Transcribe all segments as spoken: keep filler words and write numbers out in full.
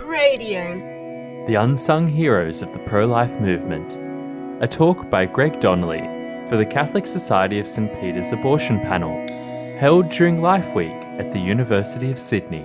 Radio. The Unsung Heroes of the Pro-Life Movement. A talk by Greg Donnelly for the Catholic Society of St Peter's Abortion Panel, held during Life Week at the University of Sydney.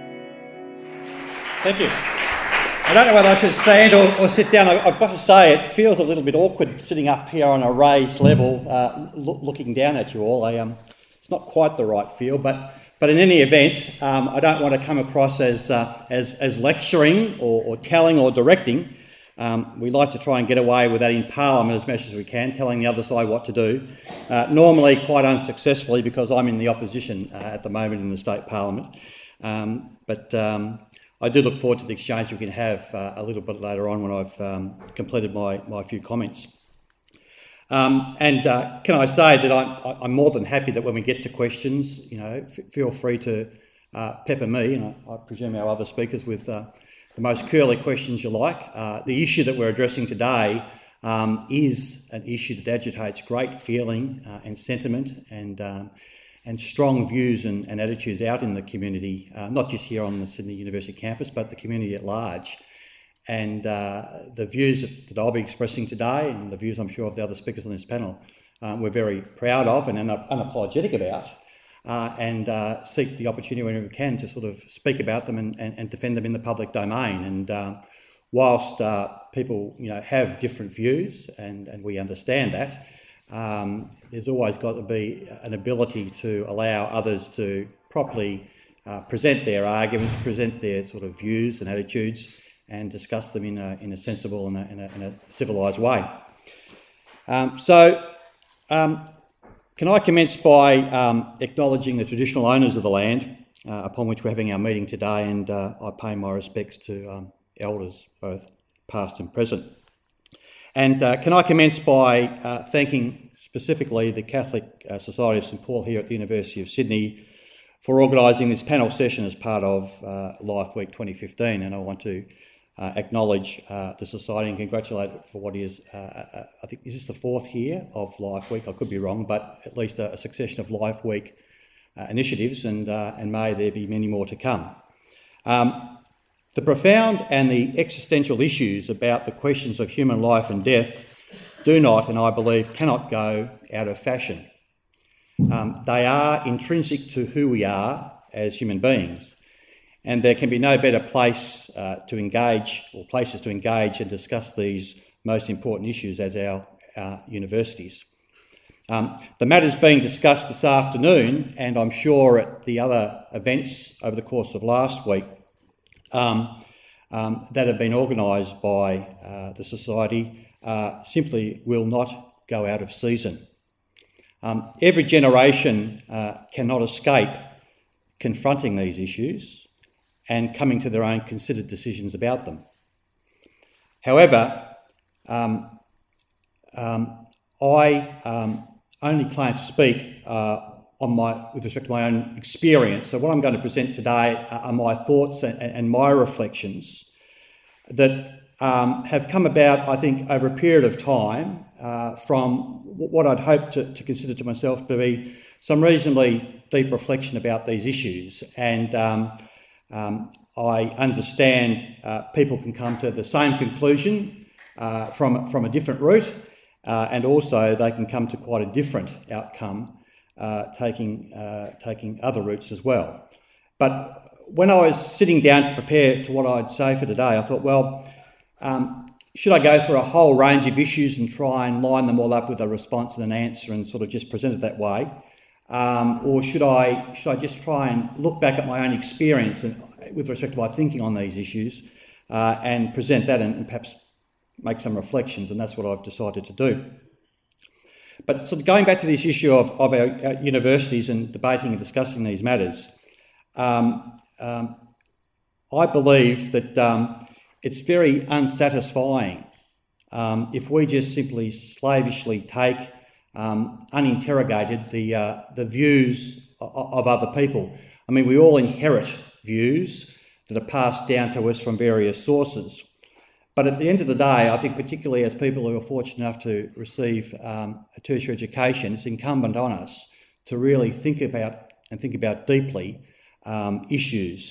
Thank you. I don't know whether I should stand or, or sit down. I've got to say, it feels a little bit awkward sitting up here on a raised level, uh, lo- looking down at you all. I, um, it's not quite the right feel, but but in any event, um, I don't want to come across as uh, as, as lecturing or, or telling or directing. Um, we like to try and get away with that in Parliament as much as we can, telling the other side what to do. Uh, normally quite unsuccessfully because I'm in the opposition uh, at the moment in the State Parliament. Um, but um, I do look forward to the exchange we can have uh, a little bit later on when I've um, completed my, my few comments. Um, and uh, can I say that I'm, I'm more than happy that when we get to questions, you know, f- feel free to uh, pepper me, and I, I presume our other speakers, with uh, the most curly questions you like. Uh, the issue that we're addressing today um, is an issue that agitates great feeling uh, and sentiment and um, and strong views and, and attitudes out in the community, uh, not just here on the Sydney University campus, but the community at large. And uh, the views that I'll be expressing today, and the views I'm sure of the other speakers on this panel, um, we're very proud of and un- unapologetic about, uh, and uh, seek the opportunity whenever we can to sort of speak about them and, and, and defend them in the public domain. And uh, whilst uh, people, you know, have different views, and, and we understand that, um, there's always got to be an ability to allow others to properly uh, present their arguments, present their sort of views and attitudes, and discuss them in a, in a sensible and a, in a, in a civilised way. Um, so, um, can I commence by um, acknowledging the traditional owners of the land uh, upon which we're having our meeting today, and uh, I pay my respects to um, elders, both past and present. And uh, can I commence by uh, thanking specifically the Catholic uh, Society of St Paul here at the University of Sydney for organising this panel session as part of uh, Life Week twenty fifteen, and I want to Uh, acknowledge uh, the Society and congratulate it for what is, uh, uh, I think, is this the fourth year of Life Week? I could be wrong, but at least a, a succession of Life Week uh, initiatives, and, uh, and may there be many more to come. Um, the profound and the existential issues about the questions of human life and death do not, and I believe cannot, go out of fashion. Um, they are intrinsic to who we are as human beings. And there can be no better place uh, to engage, or places to engage and discuss these most important issues as our, our universities. Um, the matters being discussed this afternoon, and I'm sure at the other events over the course of last week, um, um, that have been organised by uh, the Society, uh, simply will not go out of season. Um, every generation uh, cannot escape confronting these issues and coming to their own considered decisions about them. However, um, um, I um, only claim to speak uh, on my, with respect to my own experience. So what I'm going to present today are my thoughts and, and my reflections that um, have come about, I think, over a period of time uh, from what I'd hoped to, to consider to myself to be some reasonably deep reflection about these issues. And um, Um, I understand uh, people can come to the same conclusion uh, from, from a different route, uh, and also they can come to quite a different outcome, uh, taking, uh, taking other routes as well. But when I was sitting down to prepare to what I'd say for today, I thought, well, um, should I go through a whole range of issues and try and line them all up with a response and an answer and sort of just present it that way? Um, or should I should I just try and look back at my own experience and, with respect to my thinking on these issues, uh, and present that and, and perhaps make some reflections? And that's what I've decided to do. But sort of going back to this issue of, of our, our universities and debating and discussing these matters, um, um, I believe that um, it's very unsatisfying um, if we just simply slavishly take Um, uninterrogated the uh, the views of, of other people. I mean, we all inherit views that are passed down to us from various sources. But at the end of the day, I think particularly as people who are fortunate enough to receive um, a tertiary education, it's incumbent on us to really think about and think about deeply um, issues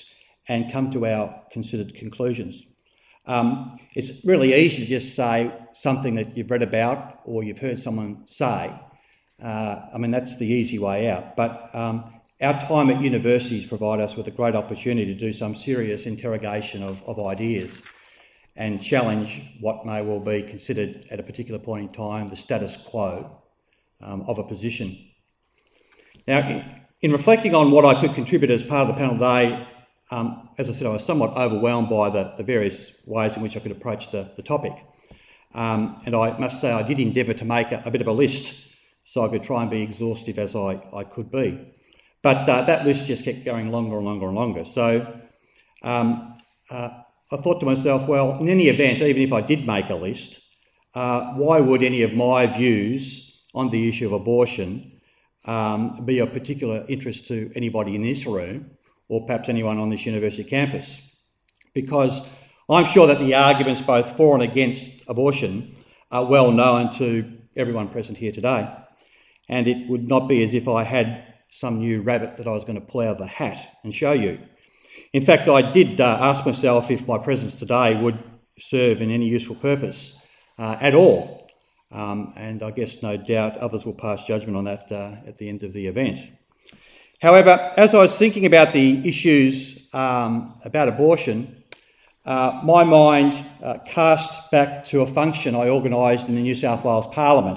and come to our considered conclusions. Um, it's really easy to just say something that you've read about or you've heard someone say. Uh, I mean, that's the easy way out. But um, our time at universities provide us with a great opportunity to do some serious interrogation of, of ideas and challenge what may well be considered at a particular point in time the status quo um, of a position. Now, in, in reflecting on what I could contribute as part of the panel today, um, as I said, I was somewhat overwhelmed by the, the various ways in which I could approach the, the topic. Um, and I must say I did endeavour to make a, a bit of a list so I could try and be exhaustive as I, I could be. But uh, that list just kept going longer and longer and longer. So um, uh, I thought to myself, well, in any event, even if I did make a list, uh, why would any of my views on the issue of abortion um, be of particular interest to anybody in this room or perhaps anyone on this university campus? Because I'm sure that the arguments both for and against abortion are well known to everyone present here today. And it would not be as if I had some new rabbit that I was going to pull out of the hat and show you. In fact, I did uh, ask myself if my presence today would serve in any useful purpose uh, at all. Um, and I guess no doubt others will pass judgment on that uh, at the end of the event. However, as I was thinking about the issues um, about abortion, uh, my mind uh, cast back to a function I organised in the New South Wales Parliament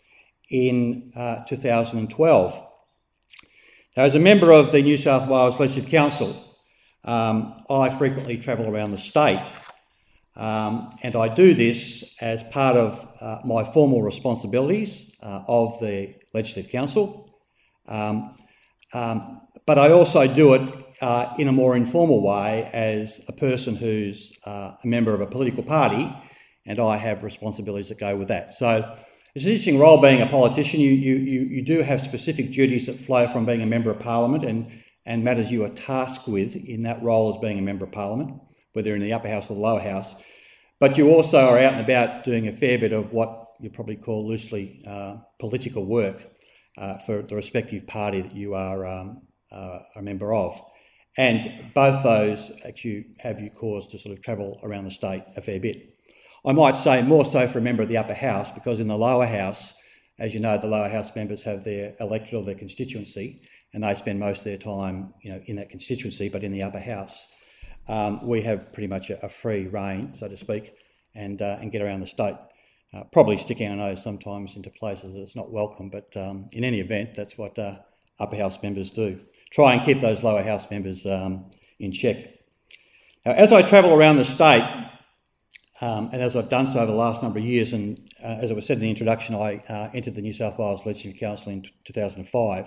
in uh, two thousand twelve. Now, as a member of the New South Wales Legislative Council, um, I frequently travel around the state, um, and I do this as part of uh, my formal responsibilities uh, of the Legislative Council, um, um, but I also do it uh, in a more informal way as a person who's uh, a member of a political party, and I have responsibilities that go with that. So it's an interesting role being a politician. You, you, you, you do have specific duties that flow from being a member of Parliament and, and matters you are tasked with in that role as being a member of Parliament, whether in the upper house or the lower house. But you also are out and about doing a fair bit of what you probably call loosely uh, political work uh, for the respective party that you are um, uh, a member of. And both those actually have you cause to sort of travel around the state a fair bit. I might say more so for a member of the upper house, because in the lower house, as you know, the lower house members have their electorate or their constituency, and they spend most of their time, you know, in that constituency. But in the upper house, um, we have pretty much a, a free rein, so to speak, and uh, and get around the state. Uh, probably sticking our nose sometimes into places that it's not welcome, but um, in any event, that's what uh, upper house members do. Try and keep those lower house members um, in check. Now, as I travel around the state, Um, and as I've done so over the last number of years, and uh, as it was said in the introduction, I uh, entered the New South Wales Legislative Council in two thousand five.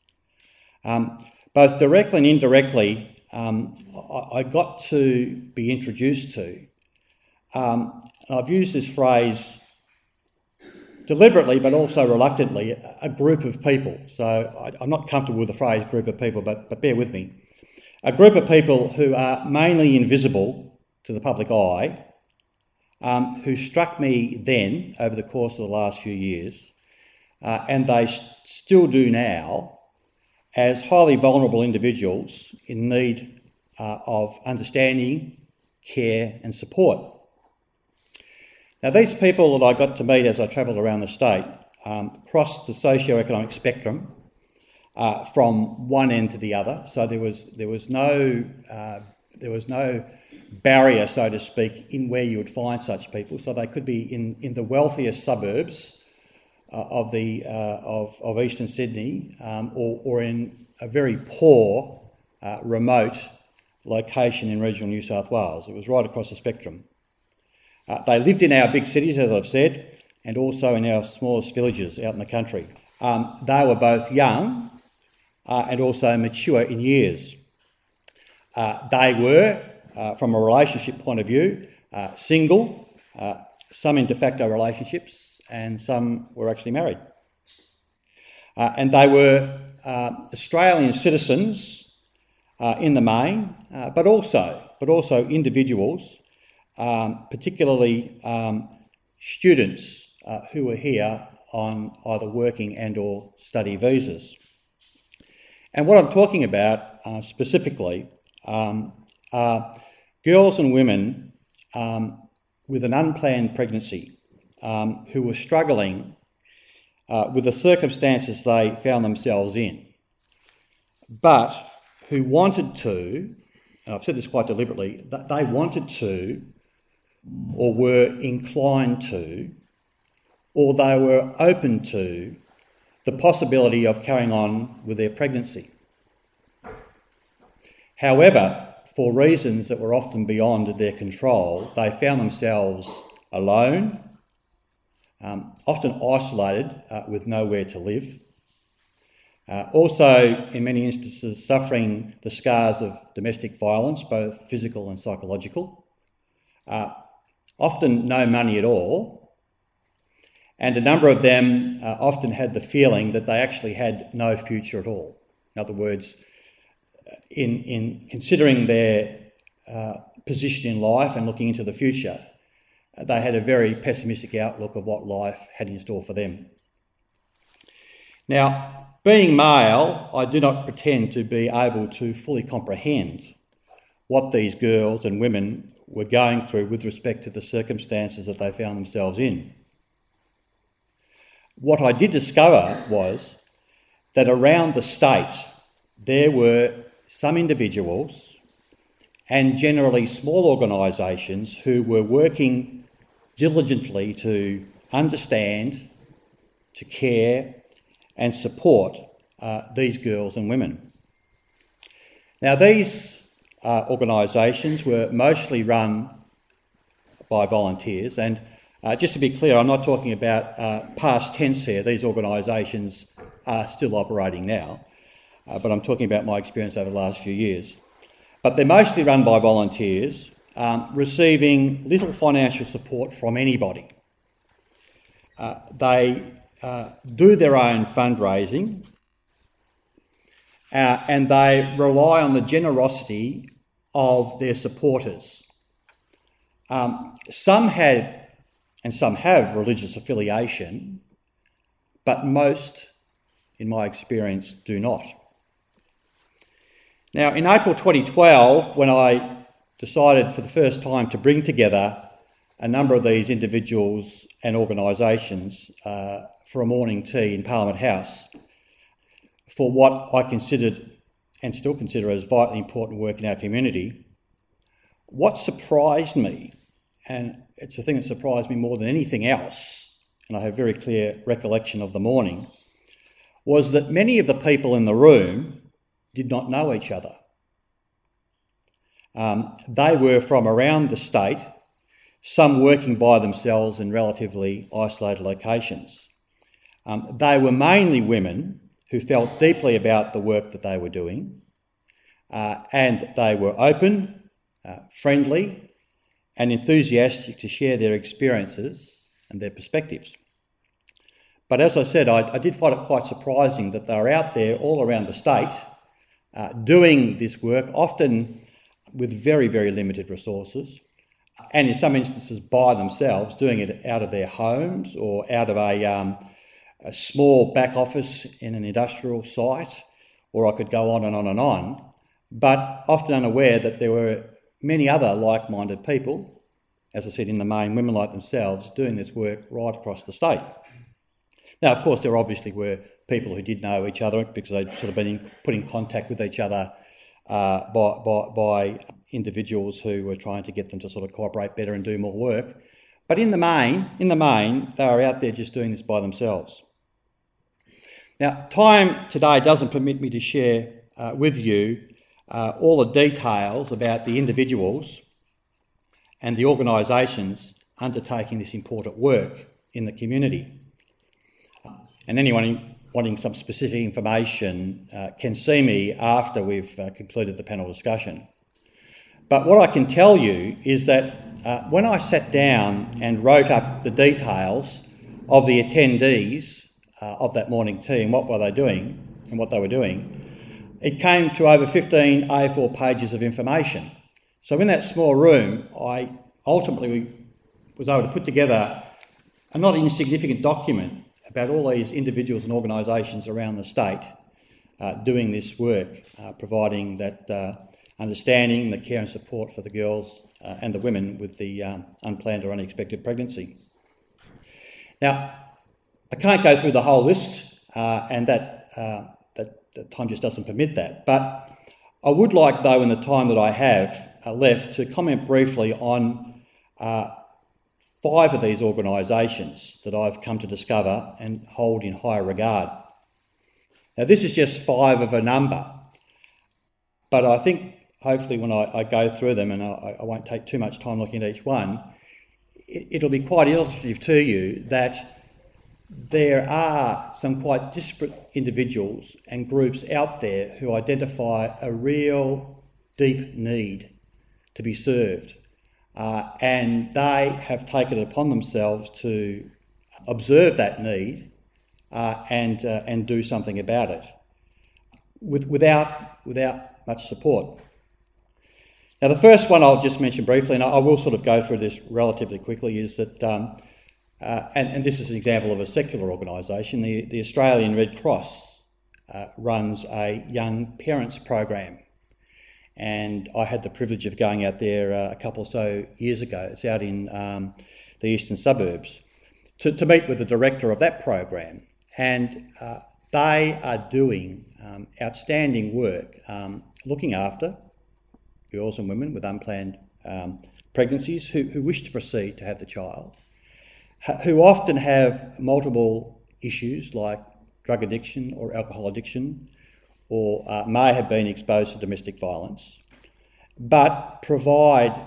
Um, both directly and indirectly, um, I, I got to be introduced to, um, and I've used this phrase deliberately but also reluctantly, a, a group of people. So I, I'm not comfortable with the phrase group of people, but, but bear with me. A group of people who are mainly invisible to the public eye, Um, who struck me then over the course of the last few years, uh, and they st- still do now, as highly vulnerable individuals in need uh, of understanding, care and support. Now, these people that I got to meet as I travelled around the state um, crossed the socio-economic spectrum uh, from one end to the other. So there was there was no uh, there was no barrier, so to speak, in where you would find such people. So they could be in, in the wealthiest suburbs uh, of the uh, of, of eastern Sydney, um, or, or in a very poor, uh, remote location in regional New South Wales. It was right across the spectrum. Uh, they lived in our big cities, as I've said, and also in our smallest villages out in the country. Um, they were both young uh, and also mature in years. Uh, they were, Uh, from a relationship point of view, uh, single, uh, some in de facto relationships, and some were actually married. Uh, and they were uh, Australian citizens uh, in the main, uh, but also but also individuals, um, particularly um, students uh, who were here on either working and or study visas. And what I'm talking about uh, specifically um, are girls and women um, with an unplanned pregnancy um, who were struggling uh, with the circumstances they found themselves in, but who wanted to, and I've said this quite deliberately, that they wanted to or were inclined to, or they were open to the possibility of carrying on with their pregnancy. However, for reasons that were often beyond their control, they found themselves alone, um, often isolated uh, with nowhere to live. Uh, also, in many instances, suffering the scars of domestic violence, both physical and psychological. Uh, often no money at all. And a number of them uh, often had the feeling that they actually had no future at all. In other words, in, in considering their uh, position in life and looking into the future, they had a very pessimistic outlook of what life had in store for them. Now, being male, I do not pretend to be able to fully comprehend what these girls and women were going through with respect to the circumstances that they found themselves in. What I did discover was that around the state there were some individuals and generally small organisations who were working diligently to understand, to care and support uh, these girls and women. Now, these uh, organisations were mostly run by volunteers, and uh, just to be clear, I'm not talking about uh, past tense here. These organisations are still operating now, uh, but I'm talking about my experience over the last few years. But they're mostly run by volunteers, um, receiving little financial support from anybody. Uh, they uh, do their own fundraising, uh, and they rely on the generosity of their supporters. Um, some had and some have religious affiliation, but most, in my experience, do not. Now, in April twenty twelve, when I decided for the first time to bring together a number of these individuals and organisations uh, for a morning tea in Parliament House for what I considered and still consider as vitally important work in our community, what surprised me, and it's the thing that surprised me more than anything else, and I have very clear recollection of the morning, was that many of the people in the room did not know each other. Um, they were from around the state, some working by themselves in relatively isolated locations. Um, they were mainly women who felt deeply about the work that they were doing, uh, and they were open, uh, friendly, and enthusiastic to share their experiences and their perspectives. But as I said, I, I did find it quite surprising that they were out there all around the state uh, doing this work, often with very, very limited resources, and in some instances by themselves, doing it out of their homes or out of a, um, a small back office in an industrial site, or I could go on and on and on, but often unaware that there were many other like-minded people, as I said, in the main, women like themselves, doing this work right across the state. Now, of course, there obviously were people who did know each other because they'd sort of been in, put in contact with each other uh, by, by, by individuals who were trying to get them to sort of cooperate better and do more work. But in the main, in the main, they were out there just doing this by themselves. Now, time today doesn't permit me to share uh, with you uh, all the details about the individuals and the organisations undertaking this important work in the community. And anyone wanting some specific information uh, can see me after we've uh, concluded the panel discussion. But what I can tell you is that uh, when I sat down and wrote up the details of the attendees uh, of that morning tea and what were they doing and what they were doing, it came to over fifteen A four pages of information. So in that small room, I ultimately was able to put together a not insignificant document about all these individuals and organisations around the state uh, doing this work, uh, providing that uh, understanding, the care and support for the girls uh, and the women with the um, unplanned or unexpected pregnancy. Now, I can't go through the whole list, uh, and that, uh, that the time just doesn't permit that, but I would like, though, in the time that I have uh, left, to comment briefly on uh, five of these organisations that I've come to discover and hold in high regard. Now, this is just five of a number, but I think hopefully when I, I go through them, and I, I won't take too much time looking at each one, it, it'll be quite illustrative to you that there are some quite disparate individuals and groups out there who identify a real deep need to be served. Uh, and they have taken it upon themselves to observe that need uh, and uh, and do something about it with, without without much support. Now, the first one I'll just mention briefly, and I will sort of go through this relatively quickly, is that, um, uh, and, and this is an example of a secular organisation, the, the Australian Red Cross uh, runs a young parents program. And I had the privilege of going out there uh, a couple or so years ago. It's out in um, the eastern suburbs to, to meet with the director of that program. And uh, they are doing um, outstanding work um, looking after girls and women with unplanned um, pregnancies who, who wish to proceed to have the child, who often have multiple issues like drug addiction or alcohol addiction, or uh, may have been exposed to domestic violence, but provide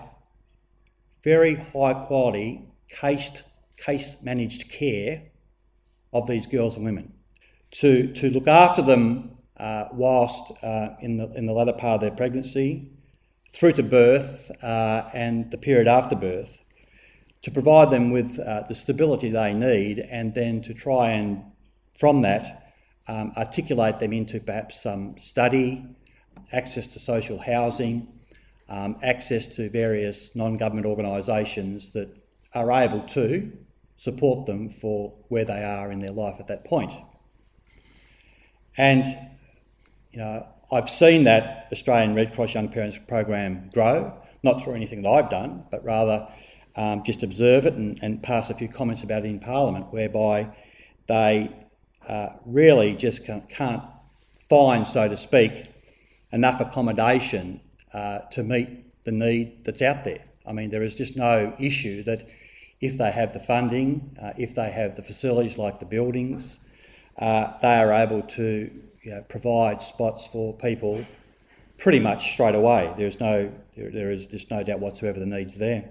very high quality case, case managed care of these girls and women, to, to look after them uh, whilst uh, in the in the latter part of their pregnancy, through to birth uh, and the period after birth, to provide them with uh, the stability they need, and then to try and, from that, um, articulate them into perhaps some study, access to social housing, um, access to various non-government organisations that are able to support them for where they are in their life at that point. And, you know, I've seen that Australian Red Cross Young Parents program grow, not through anything that I've done, but rather um, just observe it and, and pass a few comments about it in Parliament, whereby they uh, really just can't, can't find, so to speak, enough accommodation uh, to meet the need that's out there. I mean, there is just no issue that if they have the funding, uh, if they have the facilities like the buildings, uh, they are able to you know, provide spots for people pretty much straight away. There's no, there, there is just no doubt whatsoever the need's there.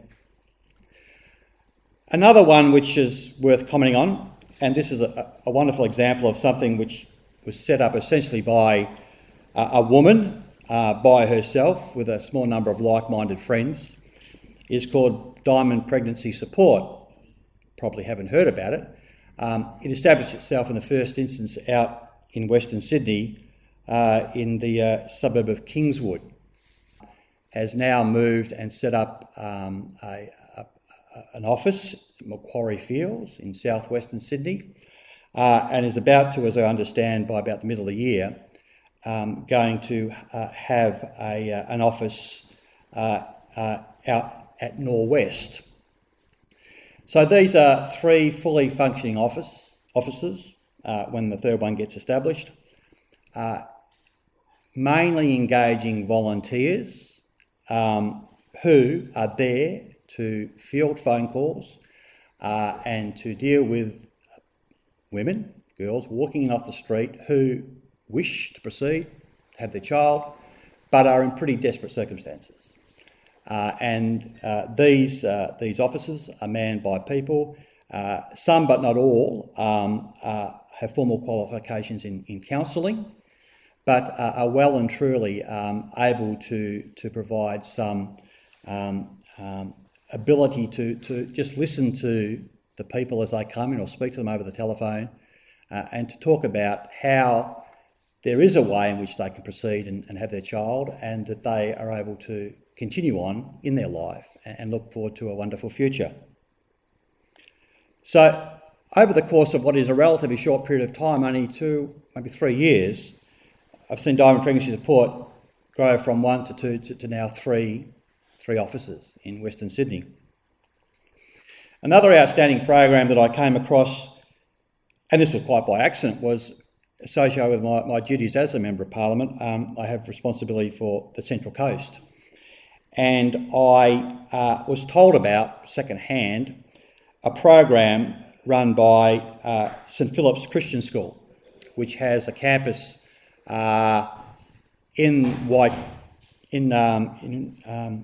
Another one which is worth commenting on, and this is a, a wonderful example of something which was set up essentially by a, a woman uh, by herself with a small number of like-minded friends, is called Diamond Pregnancy Support. Probably haven't heard about it. Um, it established itself in the first instance out in Western Sydney, uh, in the uh, suburb of Kingswood, has now moved and set up um, a, a, a, an office at Macquarie Fields in southwestern Sydney, uh, and is about to, as I understand, by about the middle of the year, um, going to uh, have a, uh, an office uh, uh, out at Norwest. So these are three fully functioning office offices uh, when the third one gets established, uh, mainly engaging volunteers um, who are there to field phone calls uh, and to deal with women, girls walking in off the street who wish to proceed, have their child, but are in pretty desperate circumstances. Uh, and uh, these uh, these offices are manned by people, uh, some but not all, um, uh, have formal qualifications in, in counselling, but uh, are well and truly um, able to, to provide some um, um, ability to, to just listen to the people as they come in or speak to them over the telephone, uh, and to talk about how there is a way in which they can proceed and, and have their child, and that they are able to continue on in their life and look forward to a wonderful future. So over the course of what is a relatively short period of time, only two, maybe three years, I've seen Diamond Pregnancy Support grow from one to two to, to now three, three offices in Western Sydney. Another outstanding program that I came across, and this was quite by accident, was associated with my, my duties as a Member of Parliament. Um, I have responsibility for the Central Coast. And I uh, was told about, second-hand, a program run by uh, St Philip's Christian School, which has a campus uh, in White, in, um, in um,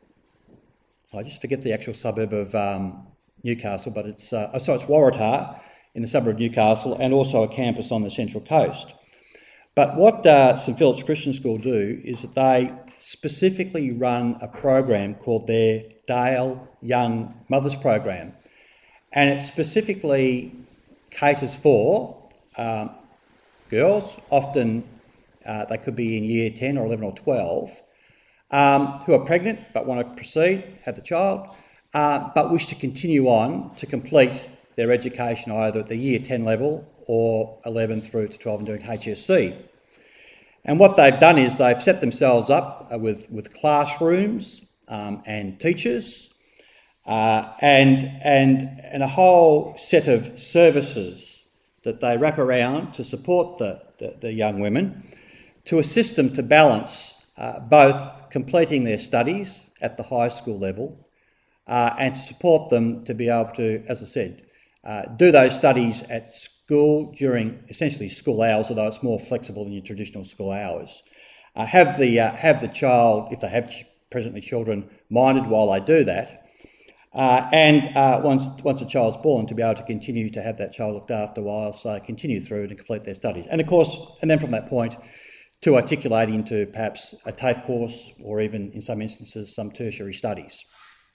I just forget the actual suburb of um, Newcastle, but it's, uh, oh, sorry, it's Waratah, in the suburb of Newcastle, and also a campus on the Central Coast. But what uh, St Philip's Christian School do is that they specifically run a program called their Dale Young Mothers Program, and it specifically caters for um, girls, often uh, they could be in year ten or eleven or twelve, um, who are pregnant but want to proceed, have the child, uh, but wish to continue on to complete their education either at the year ten level or eleven through to twelve and doing H S C. And what they've done is they've set themselves up with, with classrooms um, and teachers uh, and, and, and a whole set of services that they wrap around to support the, the, the young women, to assist them to balance uh, both completing their studies at the high school level uh, and to support them to be able to, as I said, Uh, do those studies at school during essentially school hours, although it's more flexible than your traditional school hours. Uh, have the uh, have the child, if they have ch- presently children, minded while they do that, uh, and uh, once once a child's born, to be able to continue to have that child looked after whilst they continue through and complete their studies. And of course, and then from that point, to articulate into perhaps a TAFE course or even in some instances some tertiary studies.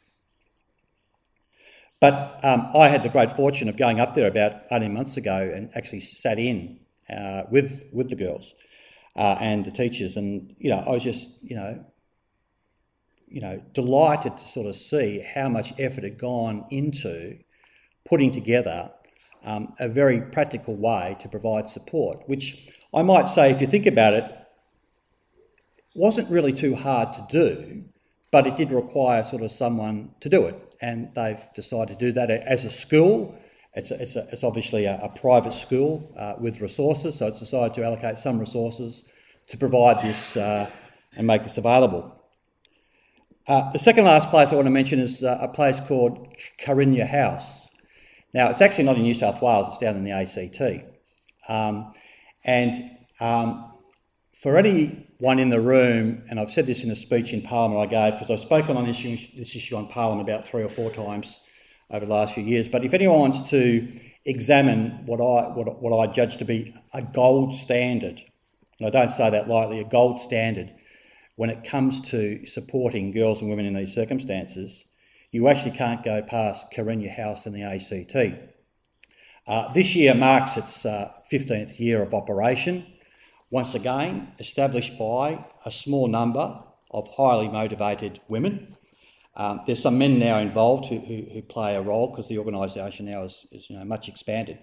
But um, I had the great fortune of going up there about eighteen months ago and actually sat in uh, with with the girls uh, and the teachers, and you know I was just you know you know delighted to sort of see how much effort had gone into putting together um, a very practical way to provide support, which I might say, if you think about it, wasn't really too hard to do, but it did require sort of someone to do it. And they've decided to do that as a school. It's, a, it's, a, it's obviously a, a private school uh, with resources, so it's decided to allocate some resources to provide this uh, and make this available. Uh, the second last place I want to mention is uh, a place called Carinya House. Now, it's actually not in New South Wales, it's down in the A C T. Um, and um, for anyone in the room, and I've said this in a speech in Parliament I gave, because I've spoken on this issue, this issue on Parliament about three or four times over the last few years, but if anyone wants to examine what I, what, what I judge to be a gold standard, and I don't say that lightly, a gold standard when it comes to supporting girls and women in these circumstances, you actually can't go past Carinya House in the A C T. Uh, this year marks its uh, fifteenth year of operation. Once again, established by a small number of highly motivated women. Um, there's some men now involved who, who, who play a role because the organisation now is, is you know, much expanded.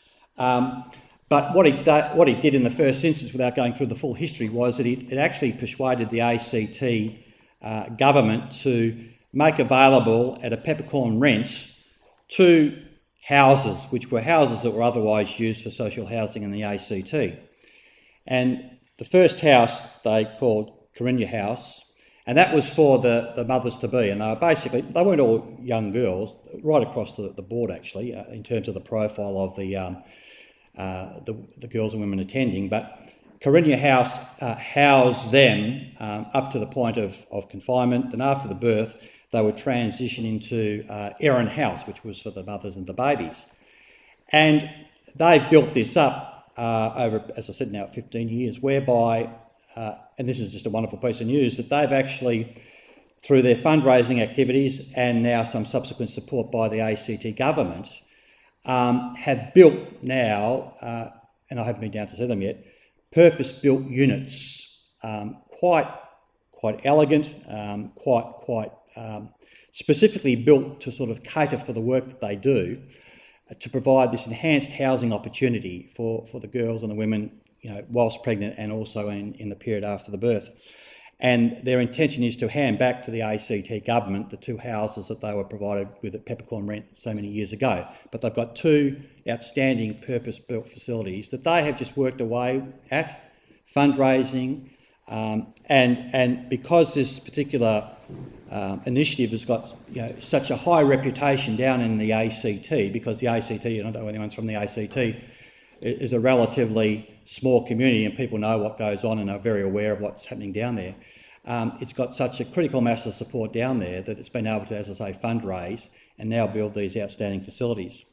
Um, but what it, do, what it did in the first instance, without going through the full history, was that it, it actually persuaded the A C T uh, government to make available at a peppercorn rent two houses, which were houses that were otherwise used for social housing in the A C T. And the first house they called Carinya House, and that was for the, the mothers-to-be, and they were basically, they weren't all young girls, right across the, the board actually, uh, in terms of the profile of the, um, uh, the the girls and women attending, but Carinya House uh, housed them um, up to the point of, of confinement, and after the birth they would transition into uh, Erin House, which was for the mothers and the babies. And they've built this up Uh, over, as I said now, fifteen years, whereby, uh, and this is just a wonderful piece of news, that they've actually, through their fundraising activities and now some subsequent support by the A C T government, um, have built now, uh, and I haven't been down to see them yet, purpose-built units, um, quite, quite elegant, um, quite, quite um, specifically built to sort of cater for the work that they do, to provide this enhanced housing opportunity for, for the girls and the women, you know, whilst pregnant and also in, in the period after the birth. and their intention is to hand back to the A C T government the two houses that they were provided with at Peppercorn Rent so many years ago. But they've got two outstanding purpose-built facilities that they have just worked away at, fundraising, um, and and because this particular um, initiative has got you know, such a high reputation down in the A C T, because the A C T, I don't know if anyone's from the A C T, is a relatively small community and people know what goes on and are very aware of what's happening down there. Um, it's got such a critical mass of support down there that it's been able to, as I say, fundraise and now build these outstanding facilities.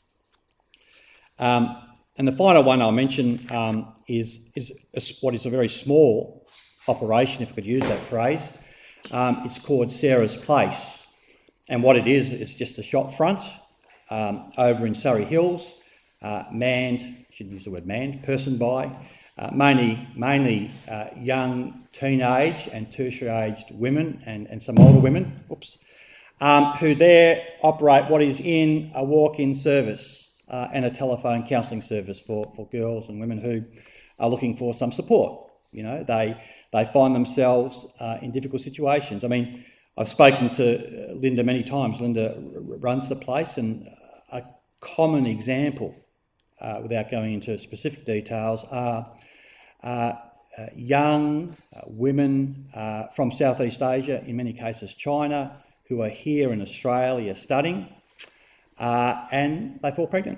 Um, and the final one I'll mention um, is, is what is a very small operation, if I could use that phrase. Um, it's called Sarah's Place. And what it is, is just a shop front um, over in Surrey Hills, uh, manned, shouldn't use the word manned, person by, uh, mainly mainly uh, young teenage and tertiary aged women and, and some older women, whoops, um, who there operate what is in a walk-in service uh, and a telephone counselling service for, for girls and women who are looking for some support. You know, they they find themselves uh, in difficult situations. I mean, I've spoken to Linda many times. Linda r- runs the place, and a common example, uh, without going into specific details, are uh, uh, young uh, women uh, from Southeast Asia, in many cases China, who are here in Australia studying, uh, and they fall pregnant.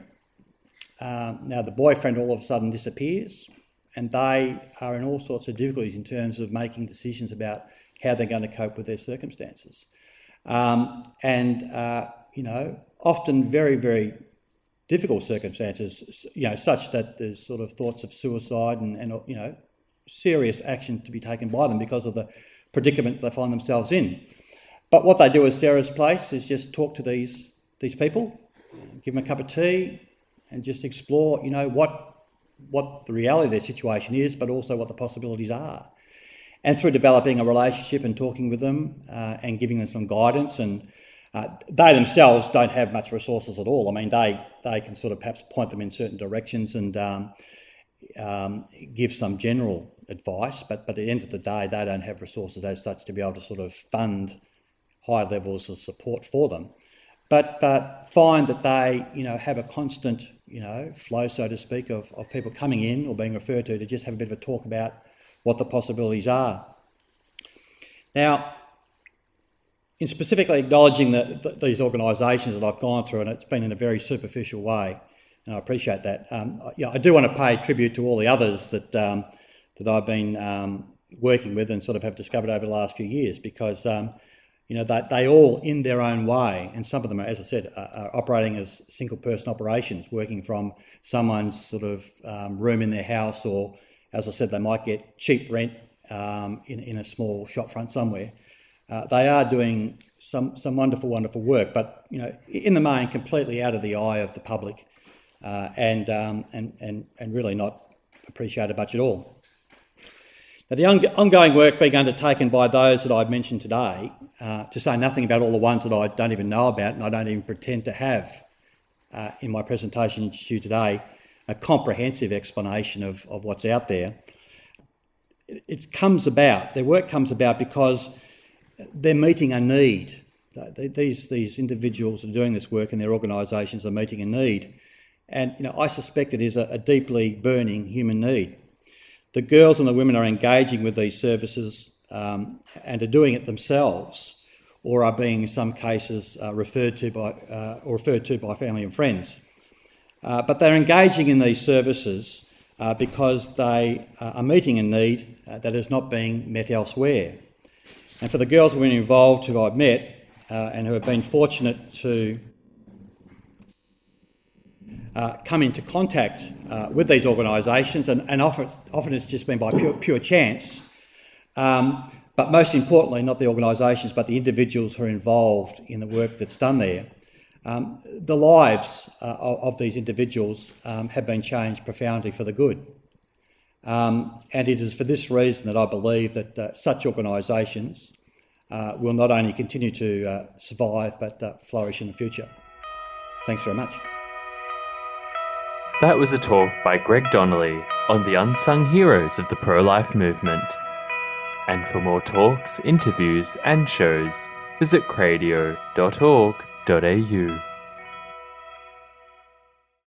Uh, now, the boyfriend all of a sudden disappears, and they are in all sorts of difficulties in terms of making decisions about how they're going to cope with their circumstances. Um, and, uh, you know, often very, very difficult circumstances, you know, such that there's sort of thoughts of suicide and, and you know, serious action to be taken by them because of the predicament they find themselves in. But what they do at Sarah's Place is just talk to these, these people, give them a cup of tea, and just explore, you know, what what the reality of their situation is, but also what the possibilities are. And through developing a relationship and talking with them uh, and giving them some guidance, and uh, they themselves don't have much resources at all. I mean, they, they can sort of perhaps point them in certain directions and um, um, give some general advice, but, but at the end of the day, they don't have resources as such to be able to sort of fund high levels of support for them. But but find that they, you know, have a constant, you know, flow, so to speak, of, of people coming in or being referred to to just have a bit of a talk about what the possibilities are. Now, in specifically acknowledging the, the, these organisations that I've gone through, and it's been in a very superficial way, and I appreciate that. Um, yeah, I do want to pay tribute to all the others that um, that I've been um, working with and sort of have discovered over the last few years, because um, you know, they, they all, in their own way, and some of them are, as I said, are, are operating as single-person operations, working from someone's sort of um, room in their house, or, as I said, they might get cheap rent um, in, in a small shop front somewhere. Uh, they are doing some some wonderful, wonderful work, but, you know, in the main, completely out of the eye of the public, uh, and, um, and and and really not appreciated much at all. Now, the on- ongoing work being undertaken by those that I've mentioned today, uh, to say nothing about all the ones that I don't even know about and I don't even pretend to have uh, in my presentation to you today, a comprehensive explanation of, of what's out there. It, it comes about, their work comes about because they're meeting a need. They, these, these individuals that are doing this work and their organisations are meeting a need. And, you know, I suspect it is a, a deeply burning human need. The girls and the women are engaging with these services um, and are doing it themselves, or are being, in some cases, uh, referred to by uh, or referred to by family and friends. Uh, but they're engaging in these services uh, because they uh, are meeting a need uh, that is not being met elsewhere. And for the girls and women involved who I've met uh, and who have been fortunate to Uh, come into contact uh, with these organisations, and, and often, often it's just been by pure, pure chance, um, but most importantly, not the organisations, but the individuals who are involved in the work that's done there. Um, the lives uh, of, of these individuals um, have been changed profoundly for the good. Um, and it is for this reason that I believe that uh, such organisations uh, will not only continue to uh, survive, but uh, flourish in the future. Thanks very much. That was a talk by Greg Donnelly on the unsung heroes of the pro-life movement. And for more talks, interviews and shows, visit cradio dot org dot a u.